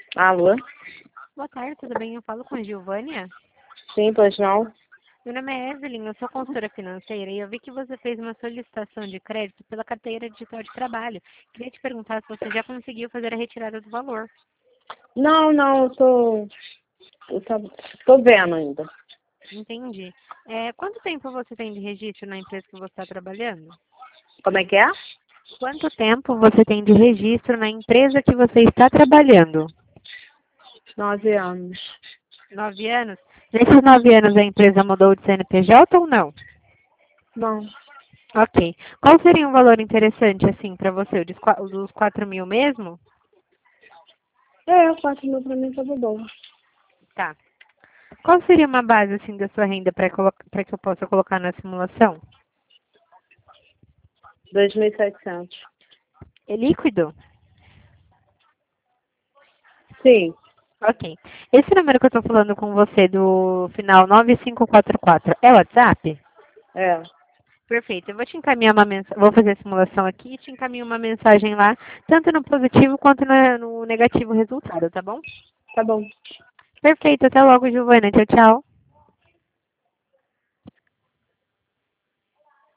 Alô? Boa tarde, tudo bem? Eu falo com a Giovânia. Sim, pois não? Meu nome é Evelyn, eu sou consultora financeira e eu vi que você fez uma solicitação de crédito pela carteira digital de trabalho. Queria te perguntar se você já conseguiu fazer a retirada do valor. Não, tô vendo ainda. Entendi. Quanto tempo você tem de registro na empresa que você está trabalhando? Como é que é? Quanto tempo você tem de registro na empresa que você está trabalhando? 9 anos. 9 anos? Nesses 9 anos a empresa mudou de CNPJ ou não? Não. Ok. Qual seria um valor interessante, assim, para você? O dos 4 mil mesmo? 4 mil pra mim tá bom. Tá. Qual seria uma base, assim, da sua renda para que eu possa colocar na simulação? 2.700. É líquido? Sim, Ok. Esse número que eu estou falando com você, do final 9544, é o WhatsApp? é. Perfeito. Eu vou te encaminhar uma mensagem, vou fazer a simulação aqui e te encaminho uma mensagem lá, tanto no positivo quanto no negativo resultado, tá bom? Tá bom. Perfeito. Até logo, Giovana. Tchau, tchau.